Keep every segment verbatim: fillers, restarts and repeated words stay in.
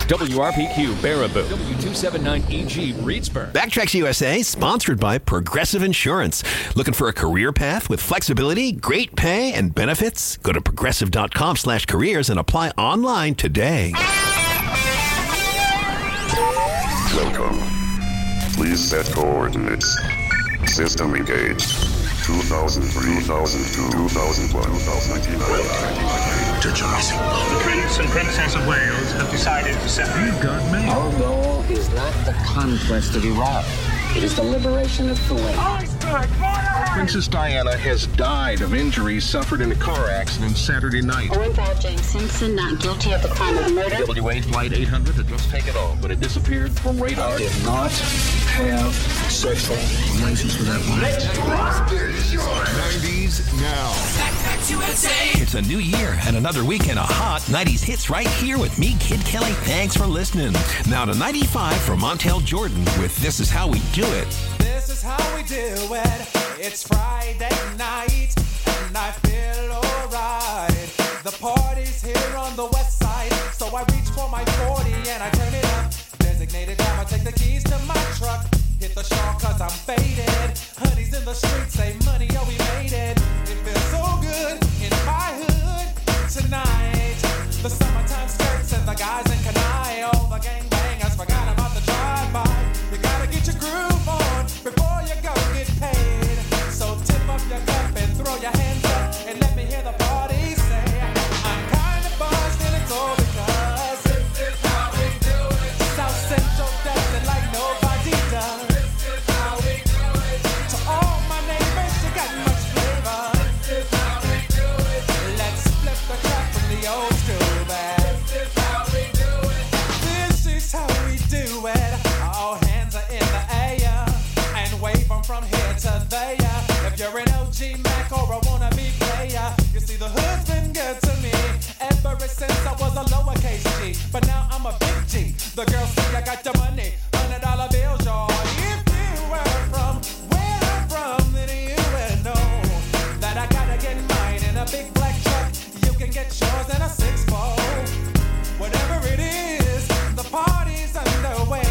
W R P Q Baraboo, W two seventy-nine E G Reedsburg. Backtracks U S A, sponsored by Progressive Insurance. Looking for a career path with flexibility, great pay, and benefits? Go to progressive.com slash careers and apply online today. Welcome. Please set coordinates. System engaged. two thousand three, two thousand two, two thousand one, two thousand ninety-nine. The Prince and Princess of Wales have decided to set You've got mail. Our goal is not the conquest of Iraq. It is the liberation of Kuwait. Princess Diana has died of injuries suffered in a car accident Saturday night. Warrant out James Simpson, not guilty of the crime of murder. W A Flight eight hundred had just taken off, but it disappeared from radar. I did not have sexual relations with that woman. nineties now. It's a new year and another weekend of hot nineties hits right here with me, Kid Kelly. Thanks for listening. Now to ninety-five for Montel Jordan with This Is How We Do It. This is how we do it. It's Friday night and I feel alright. The party's here on the west side, so I reach for my forty and I turn it up. Designated driver, take the keys to my truck. Hit the shawl cause I'm faded. Honey's in the streets, say money, oh we made it. It feels so good in my hood tonight. The summertime skirts and the guys in Kanai. All the gangbangers forgot about the drive-by. You gotta get your groove on before you go get paid. So tip up your cup and throw your hands up and let me hear the party say, I'm kinda buzzed and it's all because this is how we do it. South Central does it like nobody does. This is how we do it. To all my neighbors, you got much flavor. This is how we do it. Let's flip the crap from the old school back. This is how we do it. This is how we do it. All hands are in the air and wave them from here to there. If you're an O G Mac or a wannabe player, you see the hood's been good to me ever since I was a lowercase G. But now I'm a big G. The girls say I got the money, hundred dollar bills, y'all. If you were from where I'm from, then you would know that I gotta get mine in a big black truck. You can get yours in a six four. Whatever it is, the party's underway.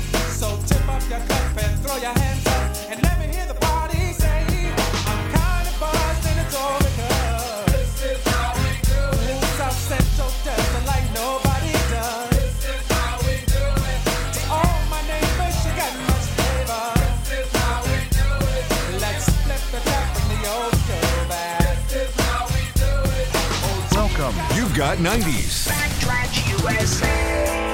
So tip up your cup and throw your hands up and let me hear the party say, I'm kinda buzzed and it's all because this is how we do it. South Central does it like nobody does. This is how we do it. To all my neighbors, you got much flavor. This is how we do it. Let's flip the crap from the old school back. This is how we do it. Welcome. You've got nineties. Backtrack U S A.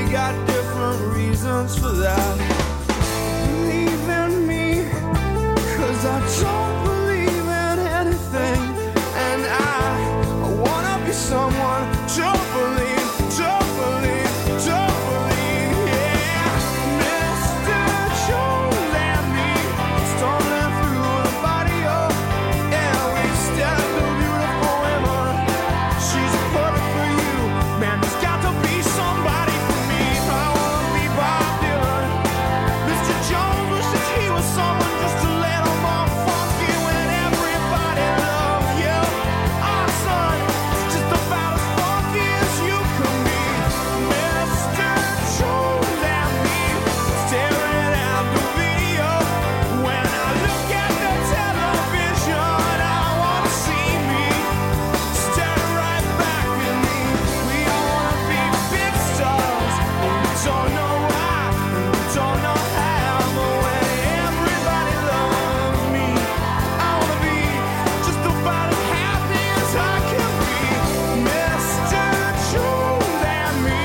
got different reasons for that. Believe in me, cause I don't believe in anything. And I, I wanna be someone, don't believe, don't believe, don't believe, yeah. Mister Jones and me, stumbling through the body of, yeah, we step the beautiful women. She's perfect for you, man, there's got to be somebody for me. I wanna be Bob Dylan. Mister Jones wishes he was someone just a little more funky when everybody loves you. Our son is just about as funky as you can be. Mister Jones and me, staring at the video. When I look at the television, I wanna see me staring right back at me. We all wanna be big stars, but we don't know why, and we don't know how. But when everybody loves me, I wanna be just about as happy as I can be. Mister Jones and me,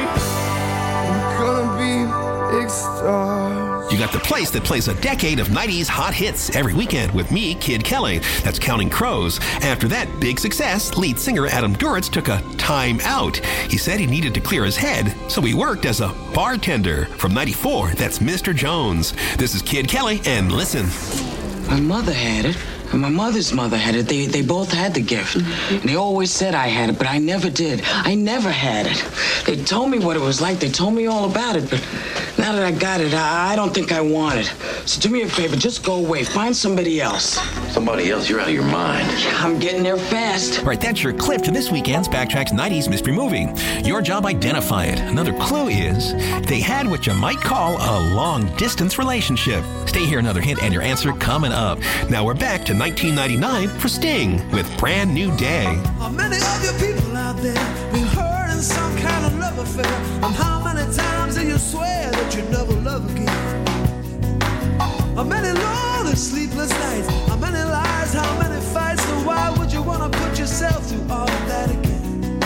we're gonna be big stars. You got the place that plays a decade of nineties hot hits every weekend with me, Kid Kelly. That's Counting Crows. After that big success, lead singer Adam Duritz took a time out. He said he needed to clear his head, so he worked as a bartender. From ninety-four, that's Mister Jones. This is Kid Kelly, and listen. My mother had it, and my mother's mother had it. They they both had the gift. And they always said I had it, but I never did. I never had it. They told me what it was like. They told me all about it, but now that I got it, I, I don't think I want it. So do me a favor, just go away. Find somebody else. Somebody else? You're out of your mind. I'm getting there fast. All right, that's your clip to this weekend's Backtracks nineties Mystery Movie. Your job, identify it. Another clue is they had what you might call a long-distance relationship. Stay here, another hint, and your answer coming up. Now we're back to nineteen ninety-nine for Sting with Brand New Day. How many of you people out there been hurt in some kind of love affair? And how many times do you swear that you'd never love again? How many lonely, sleepless nights? How many lies? How many fights? So why would you want to put yourself through all of that again?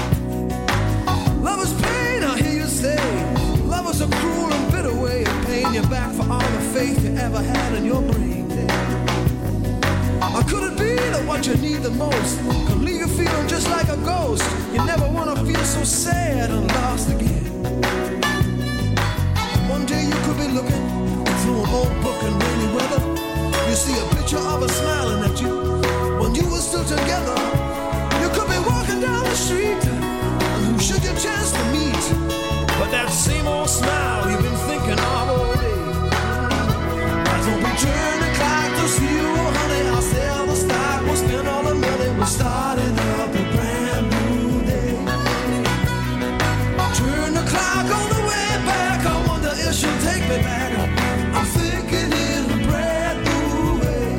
Love is pain, I hear you say. Love is a cruel and bitter way of paying you back for all the faith you ever had in your brain. Or could it be that what you need the most could leave you feeling just like a ghost? You never want to feel so sad and lost again. One day you could be looking through an old book in rainy weather. You see a picture of her smiling at you when you were still together. You could be walking down the street, and who should you chance to meet? But that same old smile you've been thinking of all day. Why don't we turn the clock to zero, honey? I'll sell the stock, we'll spend all the money. We're starting up a brand new day. Turn the clock on the way back. I wonder if she'll take me back. I'm thinking in a brand new way.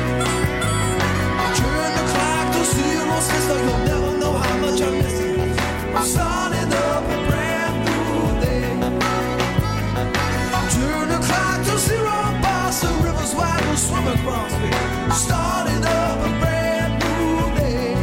Turn the clock to zero, sister. You'll never know how much I miss you. I'm starting up a brand new day. Turn the clock to zero, boss. The river's wide, we'll swim across me. Starting up a brand new day.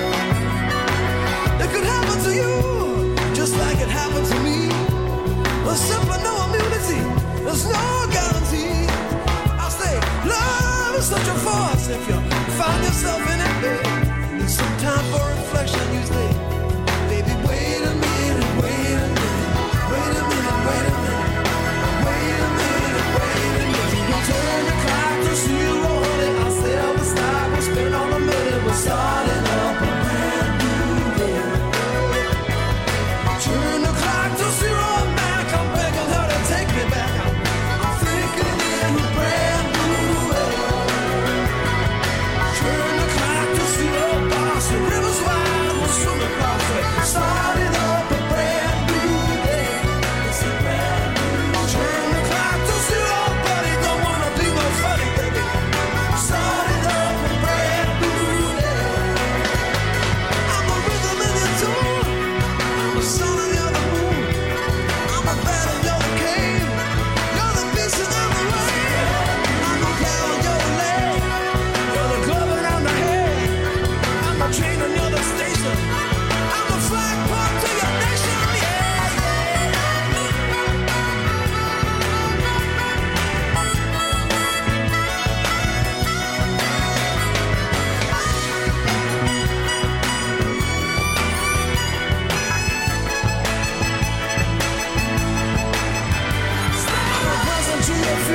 It could happen to you, just like it happened to me. There's simply no immunity, there's no guarantee. I'll say, love is such a force. If you find yourself in it, babe, need some time for reflection, you say, baby, wait a minute, wait a minute, wait a minute, wait a minute, wait a minute, wait a minute. We'll turn the clock to zero, honey. I'll sell the stock, we'll spend all the money. We're starting up a brand new day. Turn the clock to zero back. I'm begging her to take me back. I'm thinking in a brand new way. Turn the clock to zero, boss. The river's wide, we'll swim across.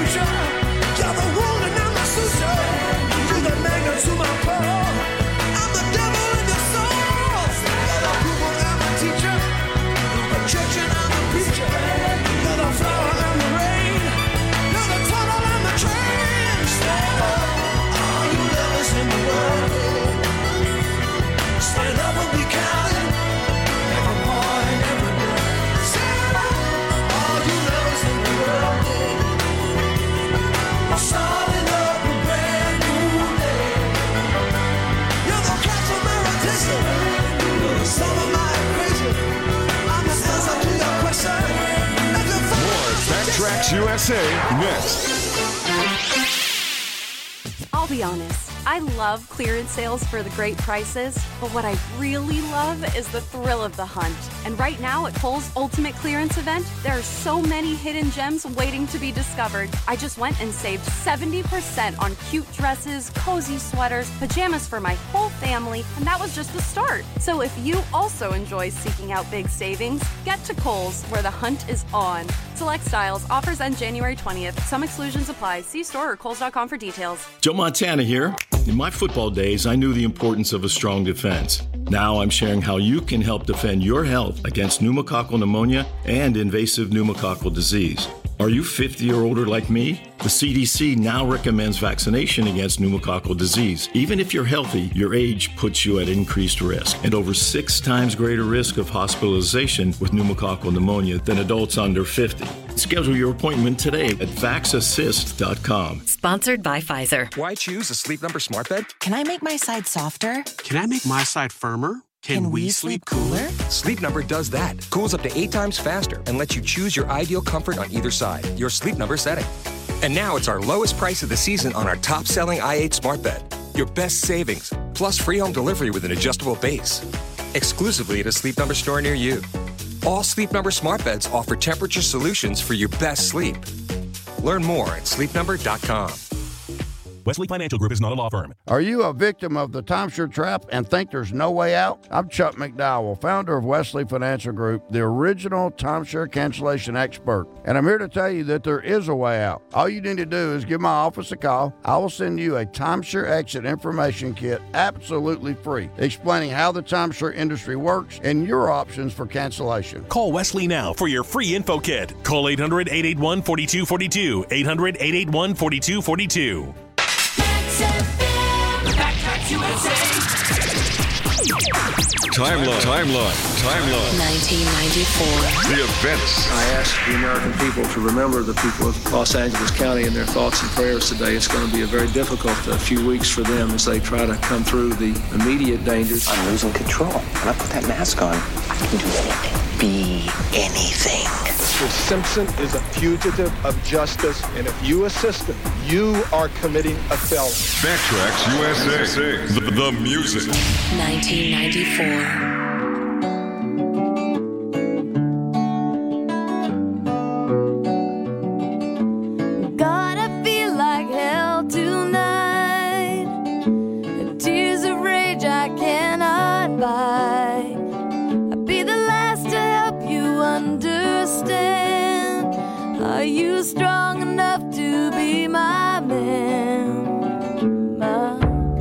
future. You're the wound and I'm the suture. You're the magnet to my pearl. I'm the devil in your soul. You're the pupil and the teacher. I'm the church and I'm the preacher. You're the flower and the rain. You're the tunnel and the train. Stand up, all you lovers in the world. Stand up and be counted. Every morning, every day. Stand up, all you lovers in the world. I'm starting up a brand new day. You're the catch of meditation. You're the sum of my equation. I'm the answer to your question. More Backtracks U S A next. I'll be honest, I love clearance sales for the great prices, but what I really love is the thrill of the hunt. And right now at Kohl's Ultimate Clearance Event, there are so many hidden gems waiting to be discovered. I just went and saved seventy percent on cute dresses, cozy sweaters, pajamas for my whole family, and that was just the start. So if you also enjoy seeking out big savings, get to Kohl's, where the hunt is on. Select styles, offers end January twentieth. Some exclusions apply. See store or kohls dot com for details. Joe Montana here. In my football days, I knew the importance of a strong defense. Now I'm sharing how you can help defend your health against pneumococcal pneumonia and invasive pneumococcal disease. Are you fifty or older like me? The C D C now recommends vaccination against pneumococcal disease. Even if you're healthy, your age puts you at increased risk and over six times greater risk of hospitalization with pneumococcal pneumonia than adults under fifty. Schedule your appointment today at vax assist dot com. Sponsored by Pfizer. Why choose a Sleep Number smart bed? Can I make my side softer? Can I make my side firmer? Can, Can we, we sleep cooler? Sleep Number does that. Cools up to eight times faster and lets you choose your ideal comfort on either side. Your Sleep Number setting. And now it's our lowest price of the season on our top-selling i eight smart bed. Your best savings, plus free home delivery with an adjustable base. Exclusively at a Sleep Number store near you. All Sleep Number smart beds offer temperature solutions for your best sleep. Learn more at sleep number dot com. Wesley Financial Group is not a law firm. Are you a victim of the timeshare trap and think there's no way out? I'm Chuck McDowell, founder of Wesley Financial Group, the original timeshare cancellation expert. And I'm here to tell you that there is a way out. All you need to do is give my office a call. I will send you a timeshare exit information kit absolutely free, explaining how the timeshare industry works and your options for cancellation. Call Wesley now for your free info kit. Call eight hundred, eight eight one, four two four two, eight hundred, eight eight one, four two four two. Timeline, timeline, timeline. nineteen ninety-four. The events. I ask the American people to remember the people of Los Angeles County in their thoughts and prayers today. It's going to be a very difficult uh, few weeks for them as they try to come through the immediate dangers. I'm losing control. When I put that mask on, I can do anything. Be anything. Mister Simpson is a fugitive of justice, and if you assist him, you are committing a felony. Backtracks U S A. The, the music. nineteen ninety-four. Are you strong enough to be my man? My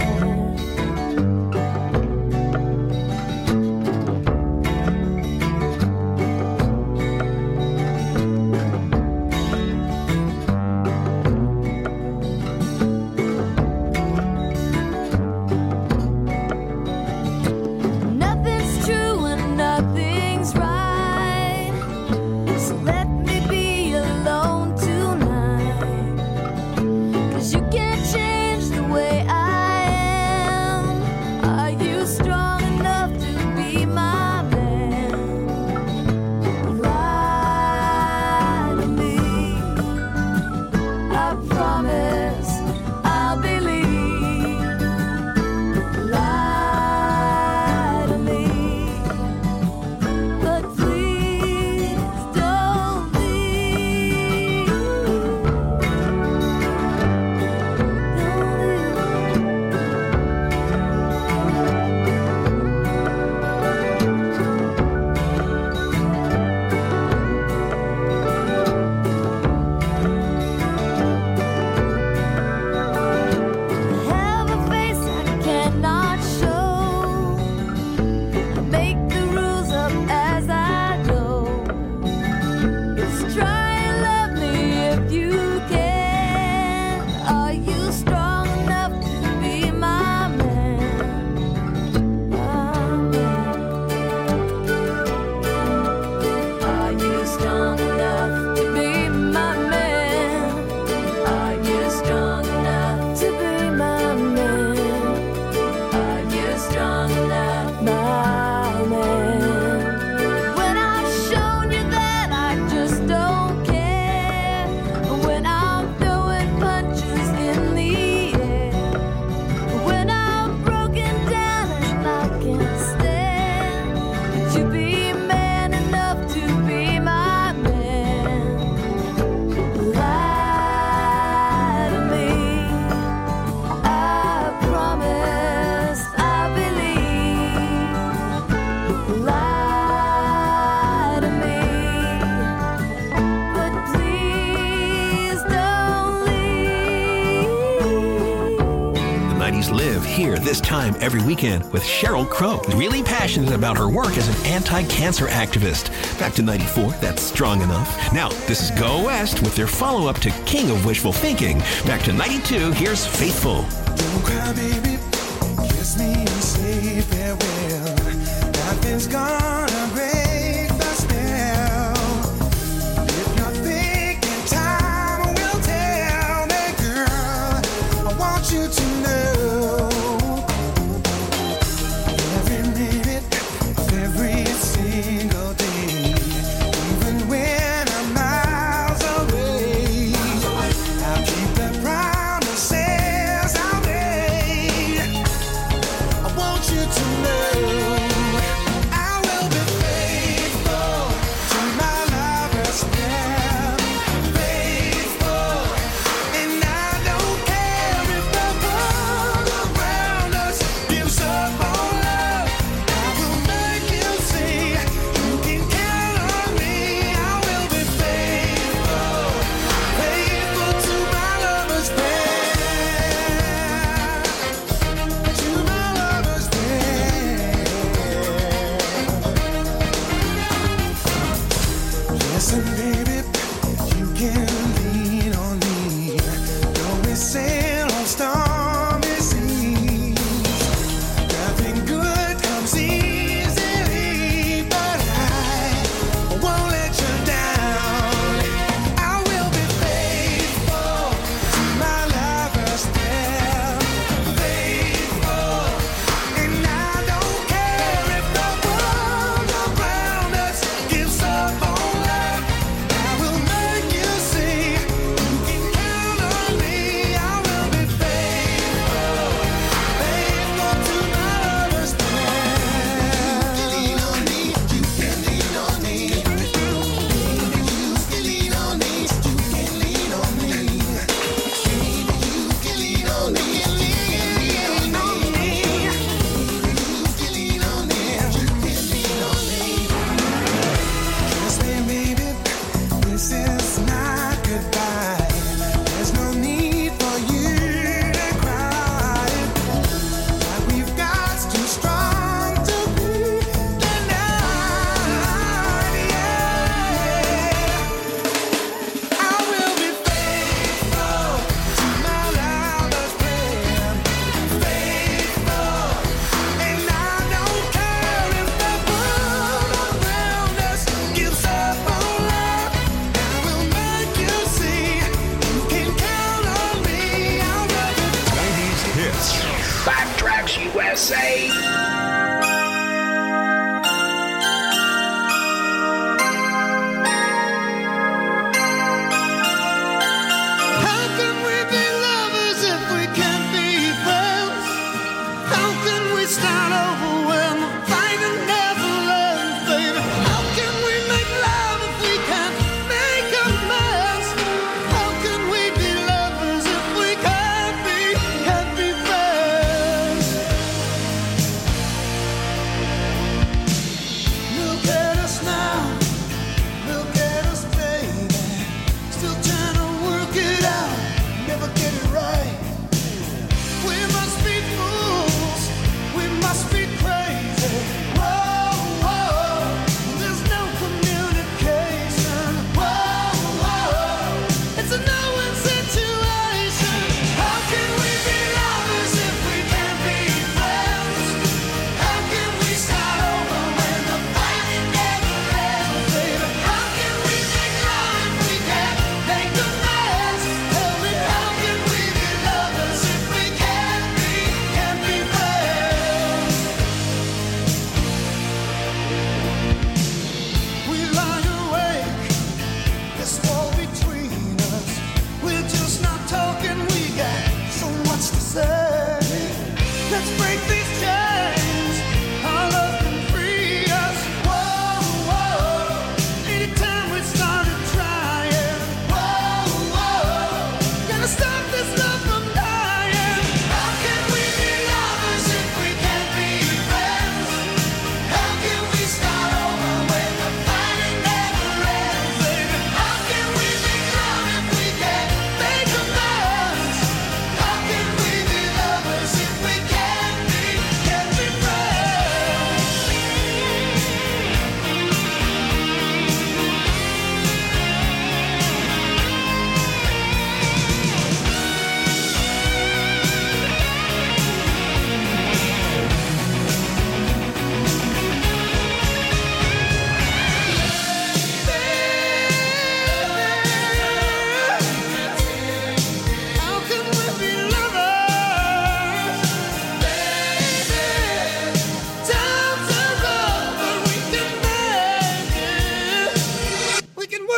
Nothing's true and nothing's right. So let me be alone tonight. 'Cause you you strong enough to be my man? Are you strong enough to be my man? Are you strong enough, my man? When I've shown you that I just don't care, when I'm throwing punches in the air, when I'm broken down and I can't stand, would you be man enough to be my man? Lie to me, I promise I believe. Lie to me, but please don't leave. The nineties live here this time every weekend with Sheryl Crow, really passionate about her work as an anti-cancer activist. Back to ninety-four, that's Strong Enough. Now, this is Go West with their follow-up to King of Wishful Thinking. Back to ninety-two, here's Faithful. Don't cry, baby. Kiss me and say farewell. Nothing's gonna break the spell. If you're thinking time will tell me, girl, I want you to know. Every minute of every single day, even when I'm miles away, I'll keep the promises I made. I want you to know I will be faithful to my lover's prayer. Faithful, and I don't care if the world around us gives up on love. I will make you see you can count on me. I will be faithful, faithful to my lover's prayer. To my lover's prayer. Listen, baby, you can lean on me. Though we sail on stormy seas, nothing good comes easily, but I won't let you down. I will be faithful to my lover's prayer. Faithful, and I don't care if the world around us gives up on love.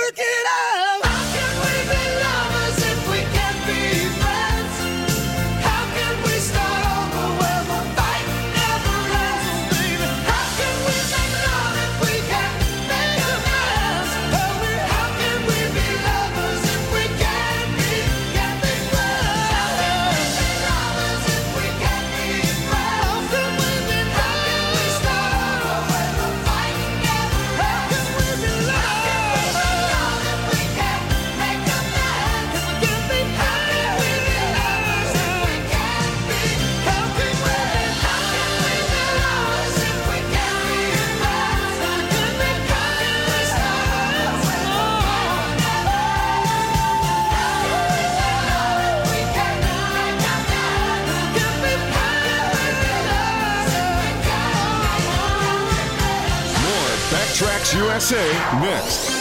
Look it up. How can we be lovers if we can't be friends? How can we start over when the fight never ends, baby? How can we make love if we can't make amends? Tell me, how can we be lovers if we can't be, can't be friends? How can we be lovers if we can't be friends? How can we be lovers? How can we start over when the fight never ends? How can we be lovers? Backtracks U S A next.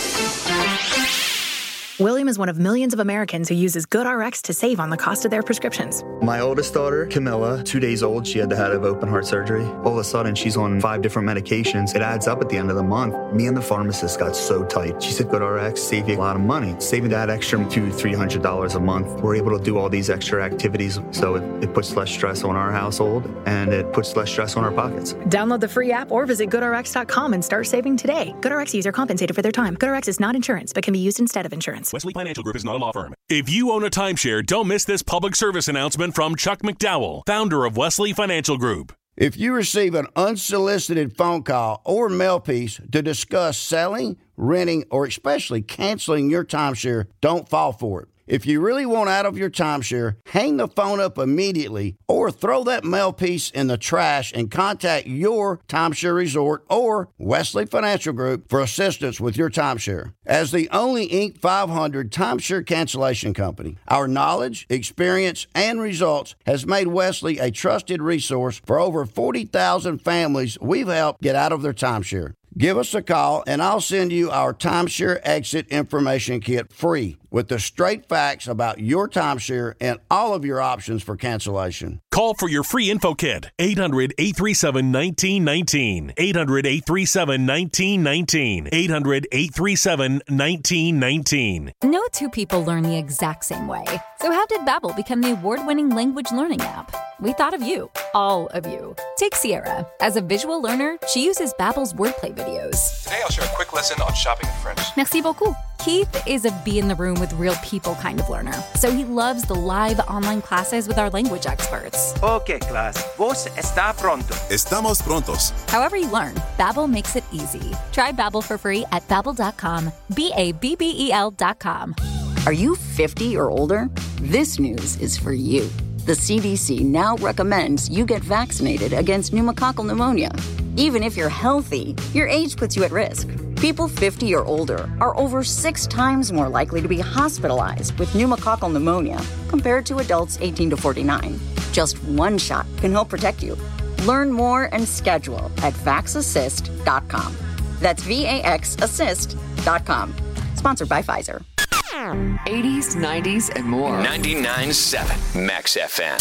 William is one of millions of Americans who uses GoodRx to save on the cost of their prescriptions. My oldest daughter, Camilla, two days old, she had to have open heart surgery. All of a sudden, she's on five different medications. It adds up at the end of the month. Me and the pharmacist got so tight. She said, GoodRx save you a lot of money. Saving that extra two, three hundred dollars a month. We're able to do all these extra activities, so it, it puts less stress on our household and it puts less stress on our pockets. Download the free app or visit good R X dot com and start saving today. GoodRx user compensated for their time. GoodRx is not insurance, but can be used instead of insurance. Wesley Financial Group is not a law firm. If you own a timeshare, don't miss this public service announcement from Chuck McDowell, founder of Wesley Financial Group. If you receive an unsolicited phone call or mail piece to discuss selling, renting, or especially canceling your timeshare, don't fall for it. If you really want out of your timeshare, hang the phone up immediately or throw that mail piece in the trash and contact your timeshare resort or Wesley Financial Group for assistance with your timeshare. As the only Inc five hundred timeshare cancellation company, our knowledge, experience, and results has made Wesley a trusted resource for over forty thousand families we've helped get out of their timeshare. Give us a call, and I'll send you our timeshare exit information kit free with the straight facts about your timeshare and all of your options for cancellation. Call for your free info kit. eight hundred, eight three seven, one nine one nine. eight hundred, eight three seven, one nine one nine. eight hundred, eight three seven, one nine one nine. No two people learn the exact same way. So how did Babbel become the award-winning language learning app? We thought of you. All of you. Take Sierra. As a visual learner, she uses Babbel's wordplay videos. Today I'll share a quick lesson on shopping in French. Merci beaucoup. Keith is a be-in-the-room with real people kind of learner, so he loves the live online classes with our language experts. Okay, class. Vos está pronto. Estamos prontos. However you learn, Babbel makes it easy. Try Babbel for free at babbel dot com. B A B B E L dot com. Are you fifty or older? This news is for you. The C D C now recommends you get vaccinated against pneumococcal pneumonia. Even if you're healthy, your age puts you at risk. People fifty or older are over six times more likely to be hospitalized with pneumococcal pneumonia compared to adults eighteen to forty-nine. Just one shot can help protect you. Learn more and schedule at vax assist dot com. That's V A X assist dot com. Sponsored by Pfizer. eighties, nineties, and more. ninety-nine point seven Max F M.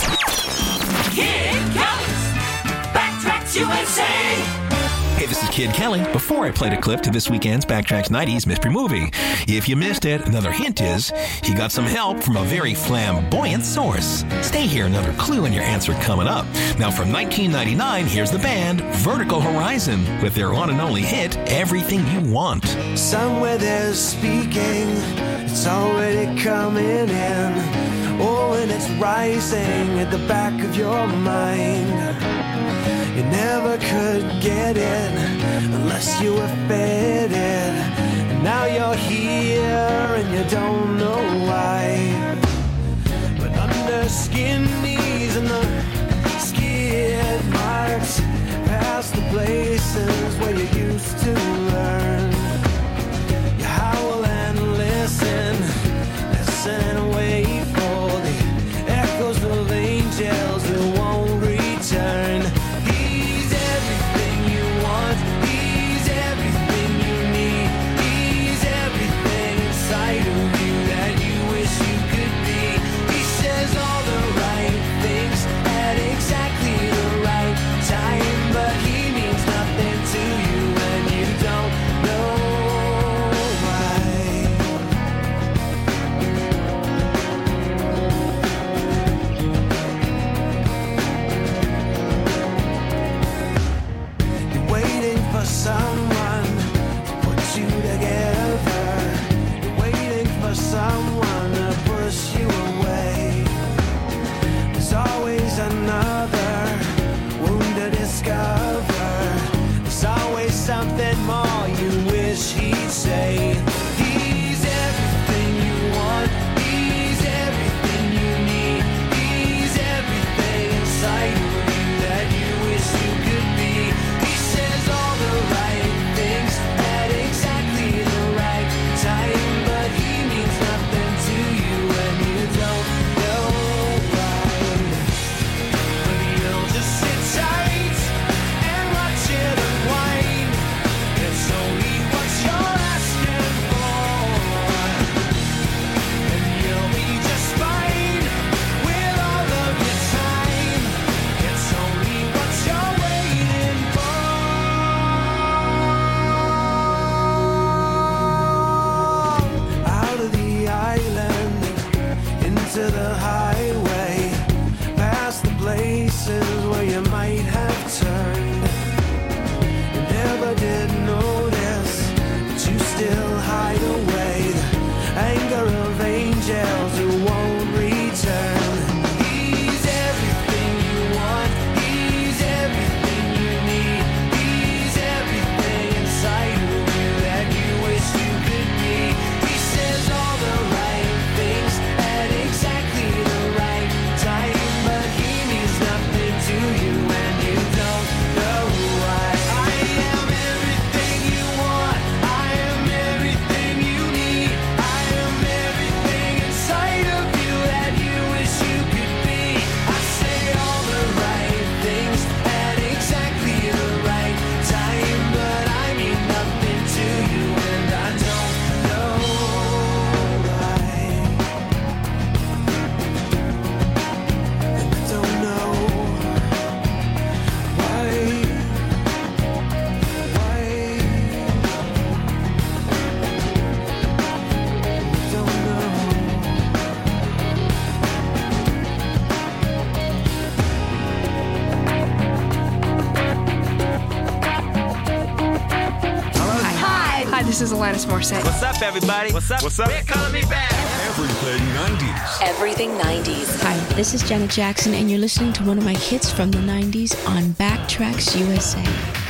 Kid Kelly's Backtracks U S A. Hey, this is Kid Kelly. Before I played a clip to this weekend's Backtracks nineties Mystery Movie. If you missed it, another hint is he got some help from a very flamboyant source. Stay here, another clue and your answer coming up. Now from nineteen ninety-nine, here's the band Vertical Horizon with their one and only hit, Everything You Want. Somewhere there's speaking, it's already coming in. Oh, and it's rising at the back of your mind. You never could get it unless you were fed it. And now you're here and you don't know why. But under skin knees and the skid marks past the places where you used to learn. You howl and listen, listen and wait for the echoes of angels that won't return. Exactly the right time, but he means nothing to you when you don't. Alanis Morissette. What's up, everybody? What's up? What's up? They're calling me back. Everything nineties. Everything nineties. Hi, this is Janet Jackson, and you're listening to one of my hits from the nineties on Backtracks U S A.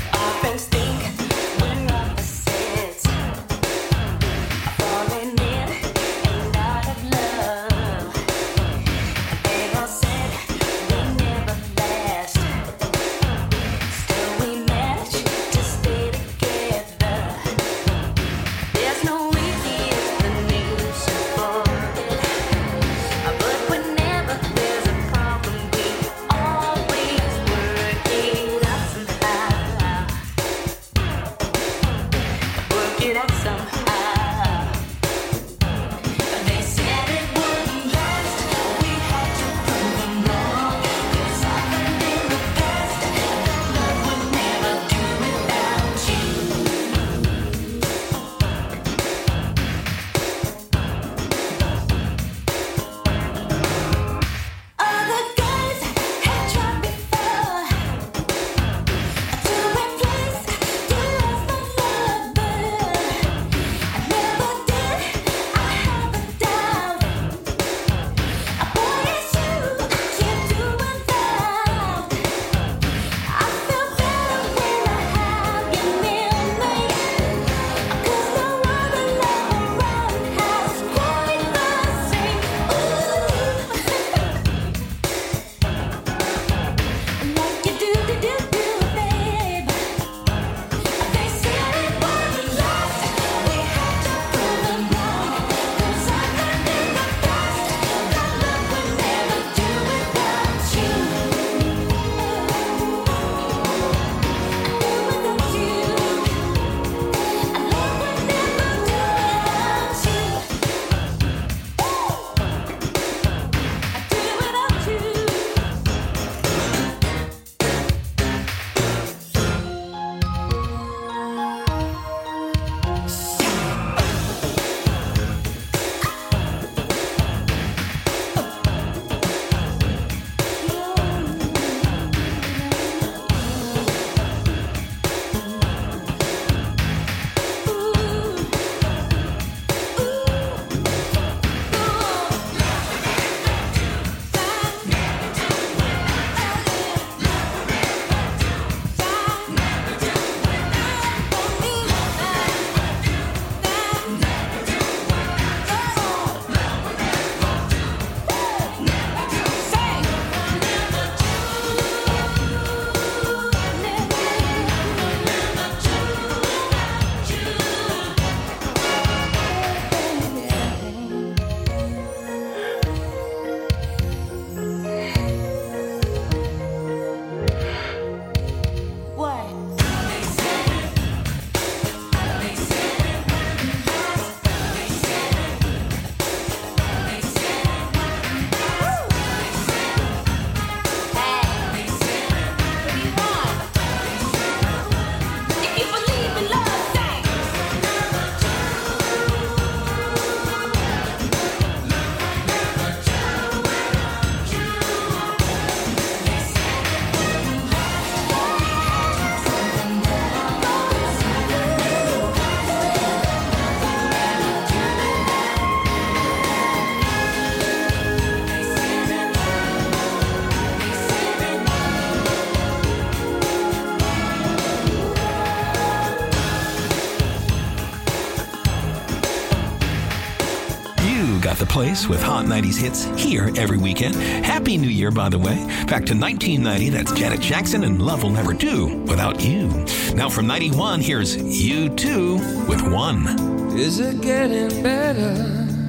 Got the place with hot nineties hits here every weekend. Happy New Year, by the way. Back to nineteen ninety, that's Janet Jackson and Love Will Never Do Without You. Now from ninety-one, here's U two with One. Is it getting better?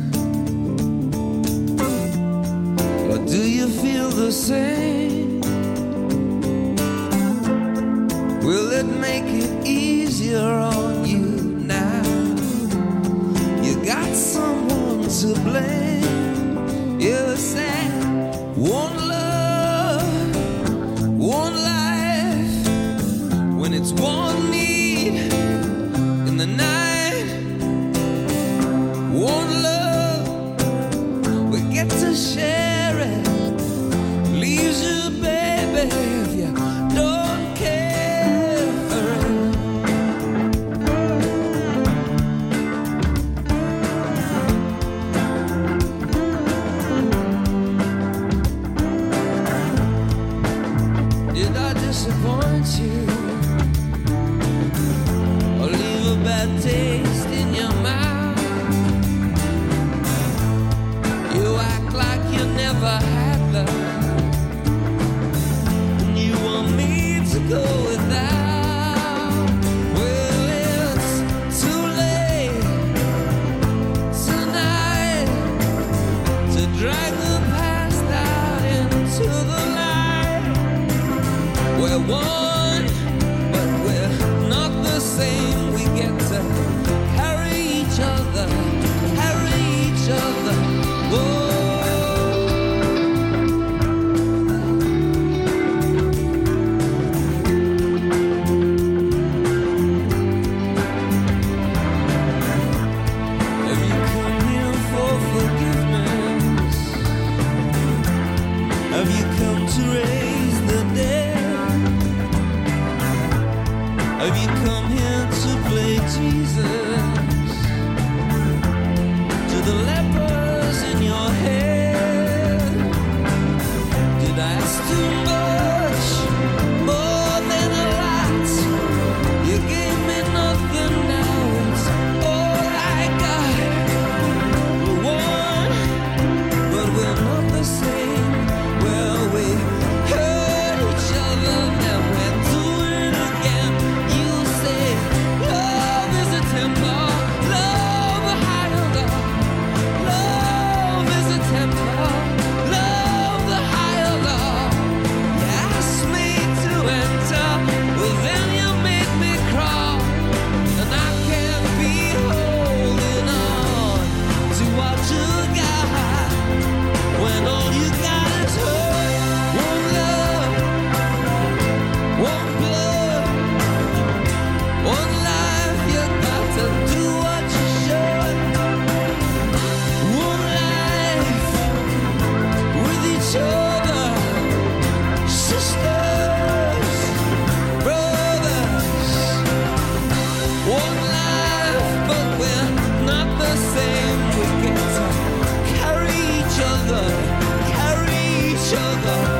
Or do you feel the same? Will it make it easier on you now? You got someone to blame. You said one love, one life. When it's one need in the night, one love, we get to share it. Leaves you, baby, if you don't care for it. one, but we're not the same. We get to carry each other, carry each other. Whoa. To raise the dead, have you come here to play Jesus to the lepers in your head? Did I ask too much, more than a lot? You gave me nothing, now it's all I got. We're one, but we're not the same. Well, we hurt each other, now we're doing it again. You say love is a temper, love a higher love. Love is a temper, love the higher love. You asked me to enter, well then you made me crawl, and I can't be holding on to what you got when all you got is hurt. One love, one blood, one life. You got to do what you should. One life with each other, sisters, brothers. One life, but we're not the same. We get to carry each other, carry each other.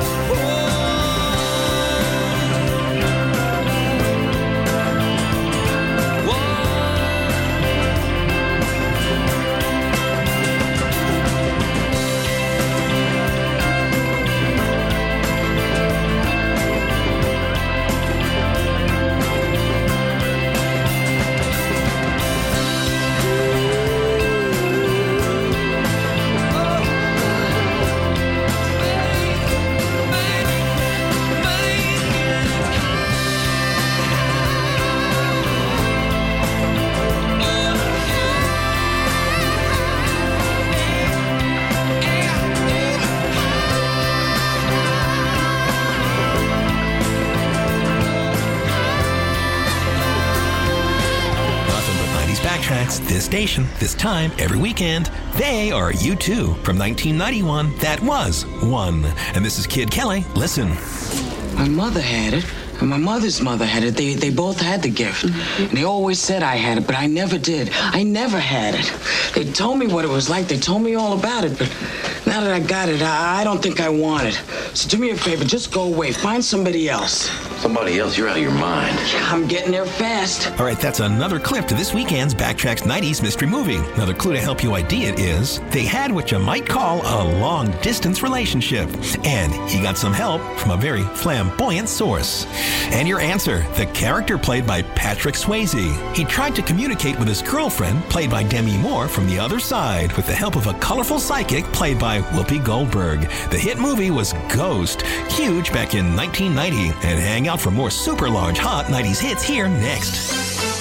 Backtracks, this station, this time, every weekend. They are U two from nineteen ninety-one. That was one. And this is Kid Kelly. Listen. My mother had it, and my mother's mother had it. They they both had the gift. Mm-hmm. And they always said I had it, but I never did. I never had it. They told me what it was like. They told me all about it, but now that I got it, I, I don't think I want it. So do me a favor, just go away. Find somebody else. Somebody else? You're out of your mind. I'm getting there fast. All right, that's another clip to this weekend's Backtracks nineties mystery movie. Another clue to help you I D it is they had what you might call a long-distance relationship. And he got some help from a very flamboyant source. And your answer, the character played by Patrick Swayze. He tried to communicate with his girlfriend, played by Demi Moore, from the other side with the help of a colorful psychic played by Whoopi Goldberg. The hit movie was Ghost, huge back in nineteen ninety. And hang out for more super large hot nineties hits here next.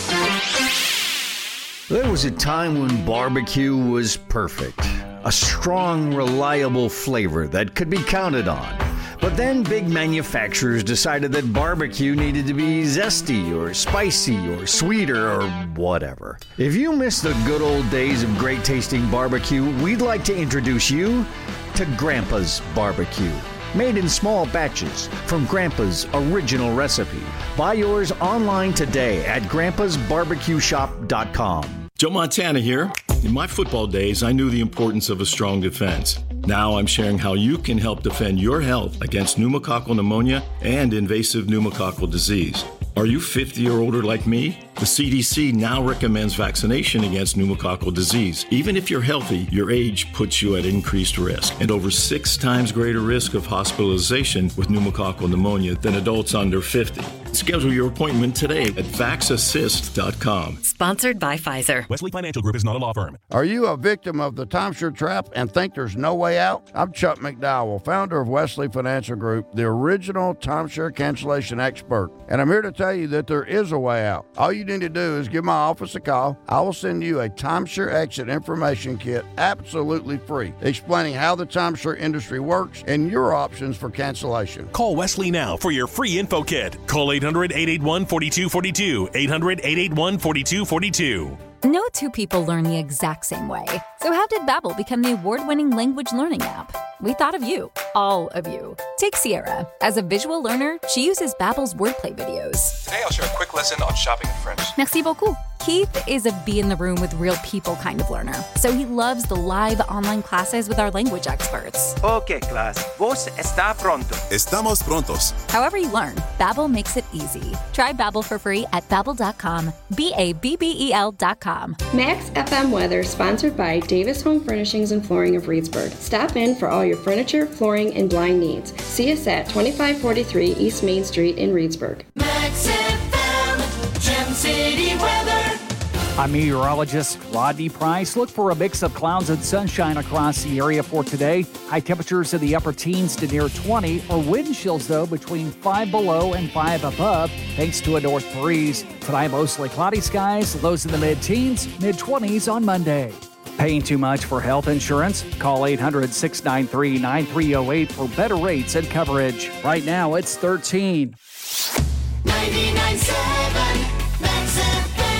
There was a time when barbecue was perfect. A strong, reliable flavor that could be counted on. But then big manufacturers decided that barbecue needed to be zesty or spicy or sweeter or whatever. If you miss the good old days of great tasting barbecue, we'd like to introduce you to Grandpa's Barbecue. Made in small batches from Grandpa's original recipe. Buy yours online today at grandpas barbecue shop dot com. Joe Montana here. In my football days, I knew the importance of a strong defense. Now I'm sharing how you can help defend your health against pneumococcal pneumonia and invasive pneumococcal disease. Are you fifty or older like me? The C D C now recommends vaccination against pneumococcal disease. Even if you're healthy, your age puts you at increased risk and over six times greater risk of hospitalization with pneumococcal pneumonia than adults under fifty. Schedule your appointment today at vax assist dot com. Sponsored by Pfizer. Wesley Financial Group is not a law firm. Are you a victim of the timeshare trap and think there's no way out? I'm Chuck McDowell, founder of Wesley Financial Group, the original timeshare cancellation expert. And I'm here to tell you that there is a way out. All you need to do is give my office a call. I will send you a timeshare exit information kit absolutely free, explaining how the timeshare industry works and your options for cancellation. Call Wesley now for your free info kit. Call eight hundred, eight eight one, four two four two, eight hundred, eight eight one, four two four two. No two people learn the exact same way. So how did Babbel become the award-winning language learning app? We thought of you, all of you. Take Sierra. As a visual learner, she uses Babbel's wordplay videos. Today I'll share a quick lesson on shopping in French. Merci beaucoup. Keith is a be in the room with real people kind of learner, so he loves the live online classes with our language experts. Okay, class. Vos está pronto. Estamos prontos. However you learn, Babbel makes it easy. Try Babbel for free at babbel dot com. B A B B E L dot com. Max F M Weather, sponsored by Davis Home Furnishings and Flooring of Reedsburg. Stop in for all your furniture, flooring, and blind needs. See us at twenty-five forty-three East Main Street in Reedsburg. Max F M, Gem City Weather. I'm meteorologist Rodney Price. Look for a mix of clouds and sunshine across the area for today. High temperatures in the upper teens to near twenty, or wind chills, though, between five below and five above, thanks to a north breeze. Tonight, mostly cloudy skies, lows in the mid-teens, mid-twenties on Monday. Paying too much for health insurance? Call eight hundred, six nine three, nine three zero eight for better rates and coverage. Right now, it's thirteen. ninety-nine point seven Max F M.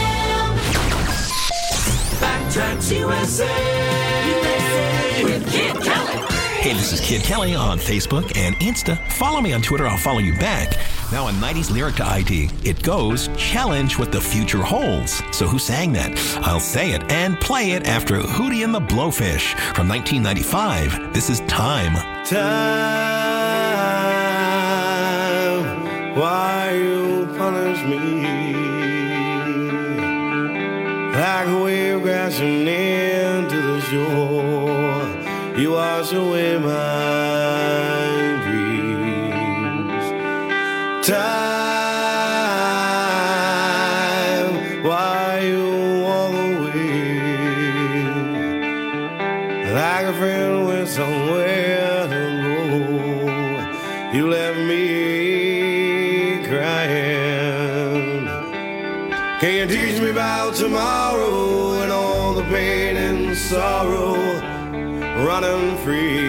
Backtracks U S A with Kid Kelly. Hey, this is Kid Kelly on Facebook and Insta. Follow me on Twitter, I'll follow you back. Now a nineties lyric to I D. It goes, challenge what the future holds. So who sang that? I'll say it and play it after Hootie and the Blowfish from nineteen ninety-five. This is Time. Time, why you punish me? Like a wave crashing into the shore, you wash away my dreams. Time, why you walk away? Like a friend with somewhere to go, you left me crying. Can you teach me about tomorrow and all the pain and sorrow running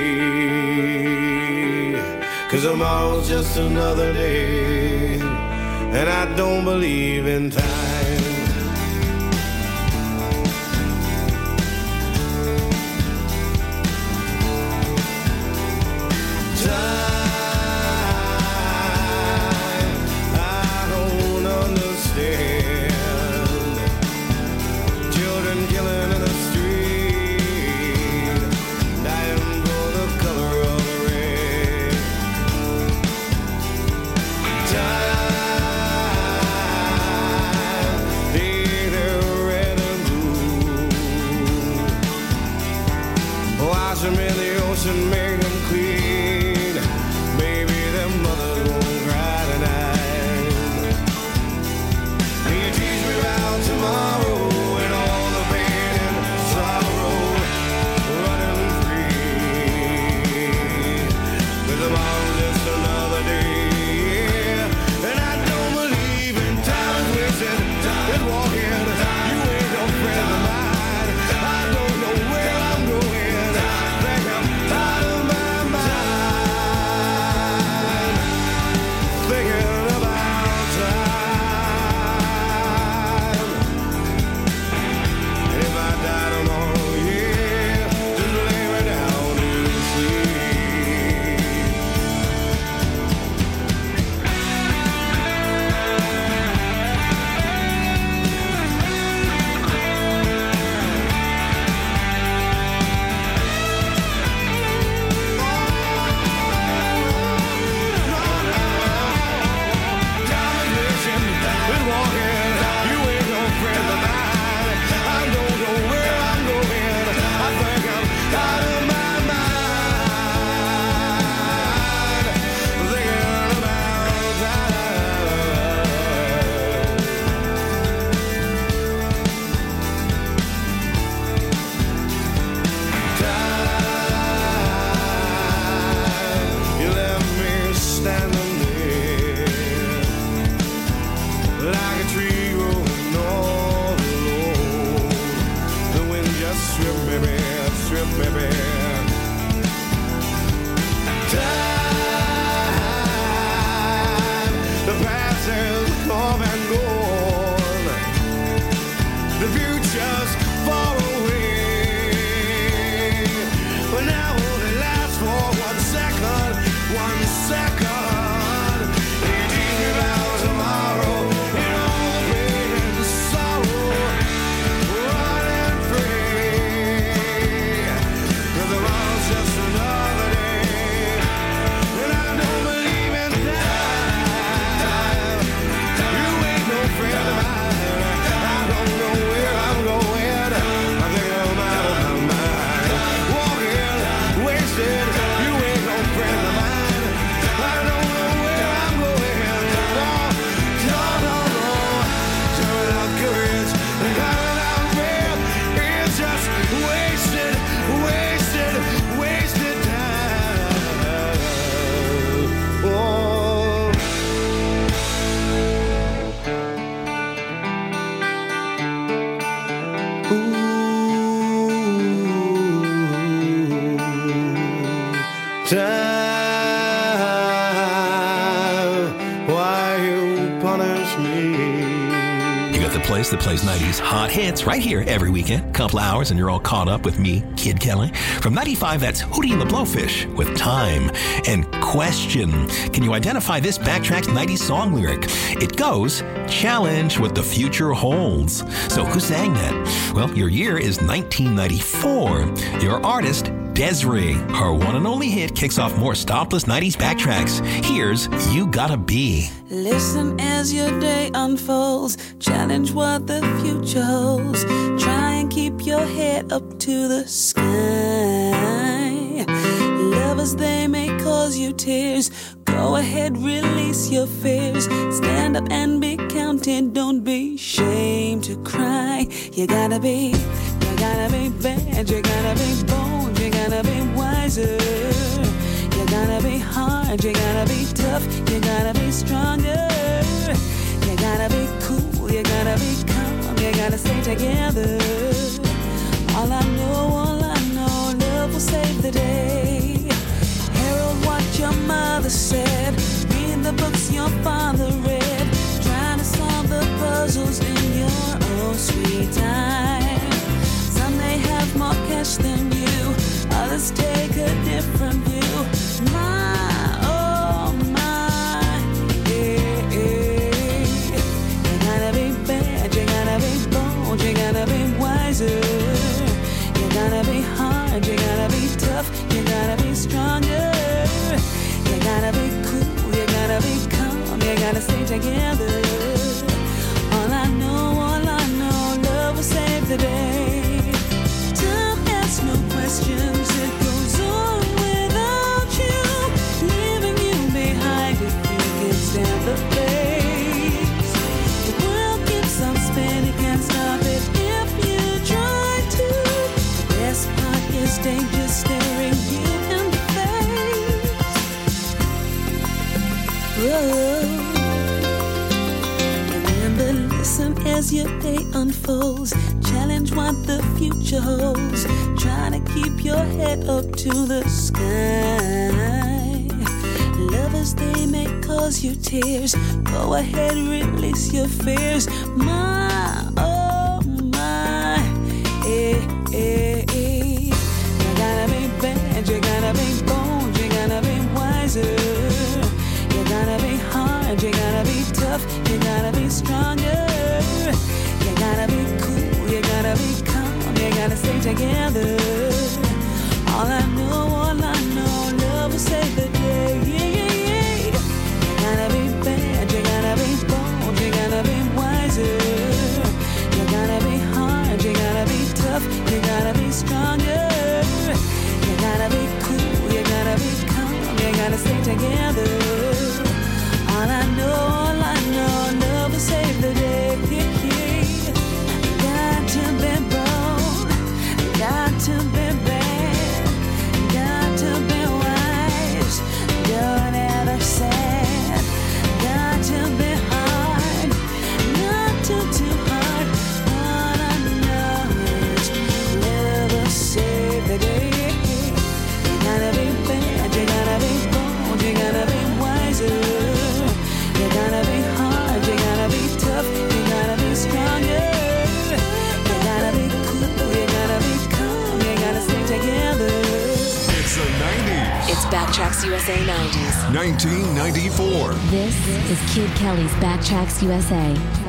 free? 'Cause tomorrow's just another day, and I don't believe in time. bed, strip me bare. Time, the past has come and gone. The future's far away, but now only lasts for one second, one second. Thinking about tomorrow and all the pain and sorrow, running free. 'Cause tomorrow's just another day, and I don't believe in time. You ain't no friend of mine. I don't know where I'm going. I think I'm out of my mind. Walking, wasted. You ain't no friend of mine. I don't know where I'm going. No, no, no, no. Turning out courage and turning out breath. It's just wasted, wasted, wasted time. Oh. Time, why you punish me? You got the place that plays nineties hot hits right here every weekend. Couple hours and you're all caught up with me, Kid Kelly. From ninety-five, that's Hootie and the Blowfish with Time. And question, can you identify this Backtracks nineties song lyric? It goes, challenge what the future holds. So who sang that? Well, your year is nineteen ninety-four. Your artist, Desiree. Her one and only hit kicks off more stopless nineties Backtracks. Here's You Gotta Be. Listen as your day unfolds. Challenge what the future holds. Try and keep your head up to the sky. Lovers, they may cause you tears. Go ahead, release your fears. Stand up and be counted. Don't be ashamed to cry. You gotta be, you gotta be bad. You gotta be bold. You gotta be wiser. You gotta be hard, you gotta be tough, you gotta be stronger. You gotta be cool, you gotta be calm, you gotta stay together. All I know, all I know, love will save the day. Herald what your mother said, read the books your father read, trying to solve the puzzles in your own sweet time. Some may have more cash than you, others take a different view. My, oh my, yeah, yeah. You gotta be bad, you gotta be bold, you gotta be wiser. You gotta be hard, you gotta be tough, you gotta be stronger. You gotta be cool, you gotta be calm, you gotta stay together. All I know, all I know, love will save the day. Time asks no questions, it goes on without you, leaving you behind if you can stand the pace. The world keeps on spinning, can't stop it if you try to. The best part is danger staring you in the face. Whoa. Remember, listen as your day unfolds. Challenge what the future holds. Try to keep your head up to the sky. Lovers, they may cause you tears. Go ahead, release your fears. My, oh my, eh, eh, eh. You gotta be bad, you gotta be bold, you gotta be wiser. You gotta be hard, you gotta be tough, you gotta be stronger. You gotta be cool, you gotta be calm, you gotta stay together. All I know, all I know, love will save the day. Yeah, yeah, yeah. You gotta be bad, you gotta be bold, you gotta be wiser. You gotta be hard, you gotta be tough, you gotta be strong. Backtracks U S A nineties. nineteen ninety-four. This is Kid Kelly's Backtracks U S A.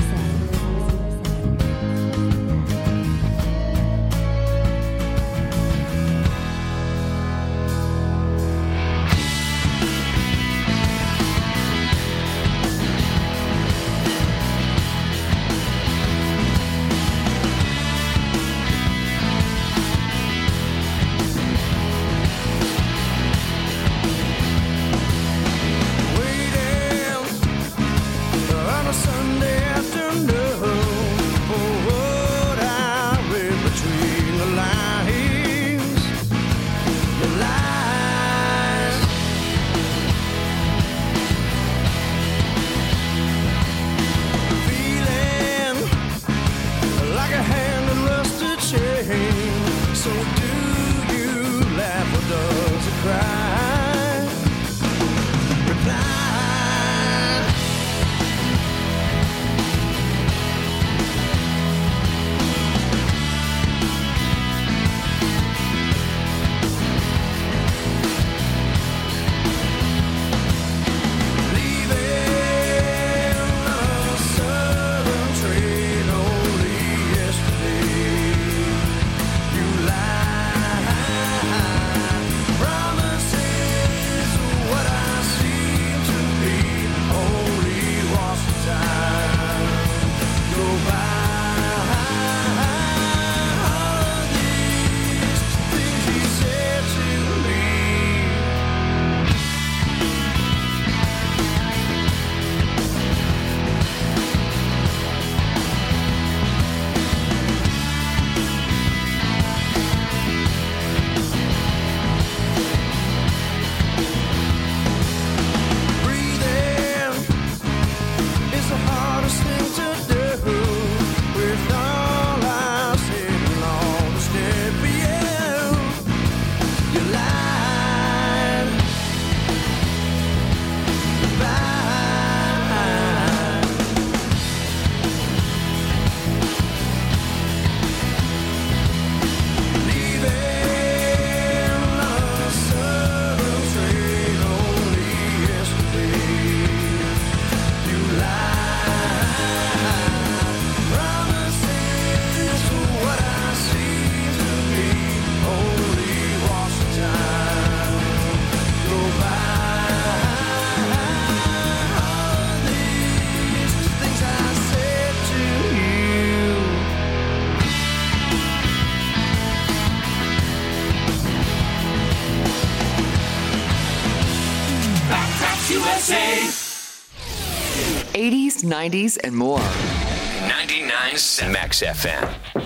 eighties, nineties, and more. ninety-nine Max F M.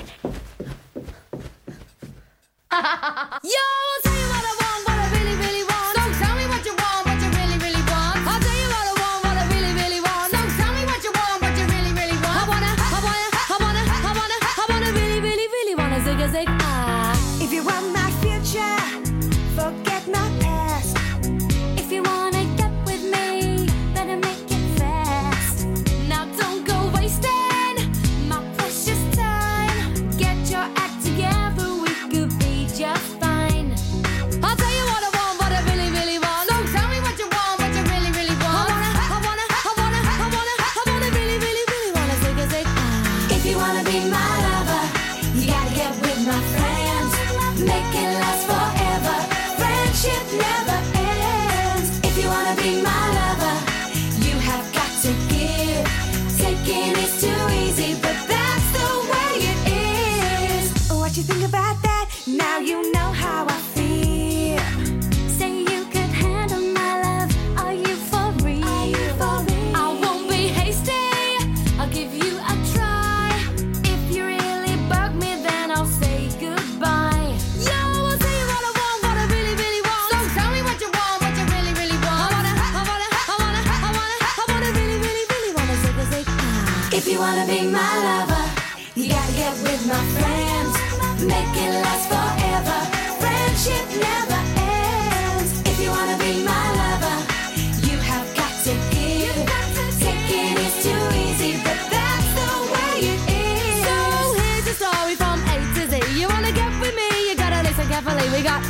Yo, I'll tell you what I want, what I really, really want. So tell me what you want, what you really, really want. I'll tell you what I want, what I really, really want. So tell me what you want, what you really, really want. I wanna, I wanna, I wanna, I wanna, I wanna really, really, really wanna zig a zig. Ah. If you want my future, forget my past. If you wanna get with me, better make it fast. Now don't go wasting my precious time. Get your act together, we could be just fine. I'll tell you what I want, what I really, really want. So tell me what you want, what you really, really want. I wanna, I wanna, I wanna, I wanna, I wanna really, really, really wanna zig a zig. Ah. If you wanna be my lover, you gotta get with my friends. Make it last forever. Friendship never ends. If you wanna be my lover, you have got to give. Taking is too easy, but that's the way it is. What you think about that? Now you know how I feel. Say you could handle my love. Are you for real? Are you for real? I won't be hasty. I'll give you a try. If you really bug me, then I'll say goodbye. Yo, I'll tell you what I want, what I really, really want. So tell me what you want, what you really, really want. I wanna, I wanna, I wanna, I wanna, I wanna really, really, really wanna zig a zig. Ah. If you wanna be my lover, you gotta get with my friends. Make it last forever. Friendship never ends. If you wanna be my lover, you have got to give. Taking is too easy, but that's the way it is. So here's a story from A to Z. You wanna get with me, you gotta listen carefully. We got M in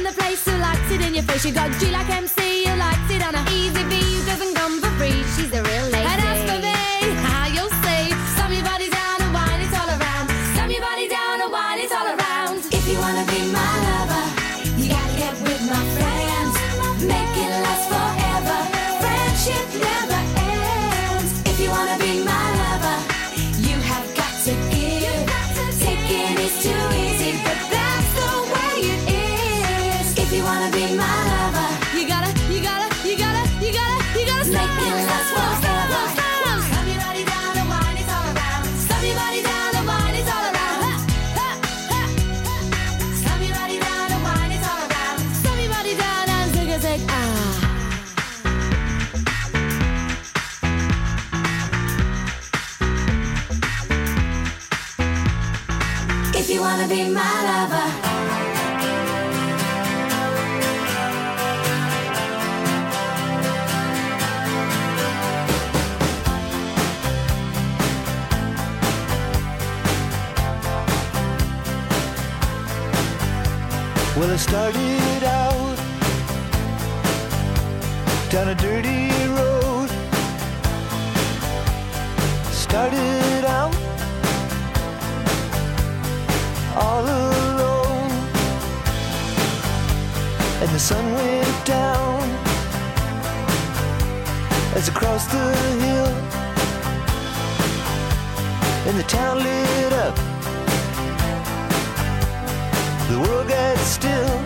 the place who likes it in your face. You got G like M C who likes it on a easy V who doesn't come for free. She's a real lady. And as for me, how you'll see, slam your body down and wine it all around. Slam your body down and wine it all around. If you wanna be my lover, you gotta get with my friends. Make it last forever. Friendship never ends. If you wanna be my lover, you have got to give. Taking is too easy, but that's the way it is. If you wanna be my lover, you gotta, you gotta, you gotta, you gotta, you gotta make it last forever. Slam your body down and wine it all around. Slam your body down and wine it all around. Slam your body down and wine it all around. Slam your body down and zig a zig ah. If you wanna be my lover, well, I started out down a dirty road. Started out all alone, and the sun went down as I crossed the hill, and the town lit up. The world got still.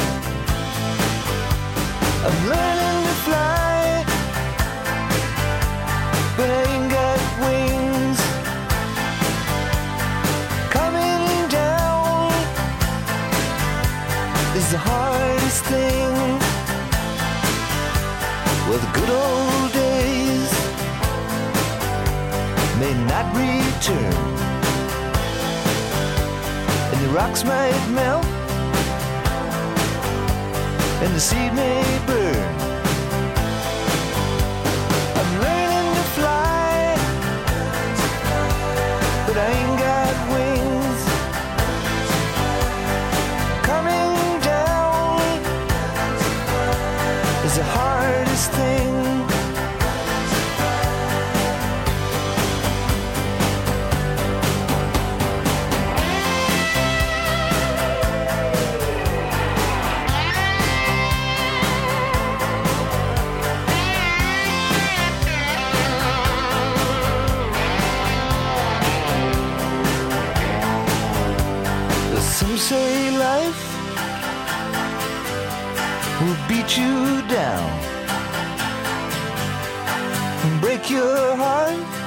I'm learning to fly, but I ain't got wings. Coming down is the hardest thing. Well, the good old days may not return, and the rocks might melt, and the seed may burn. I'm learning to fly, but I ain't got wings. Coming down is the hardest thing. Some say life will beat you down and break your heart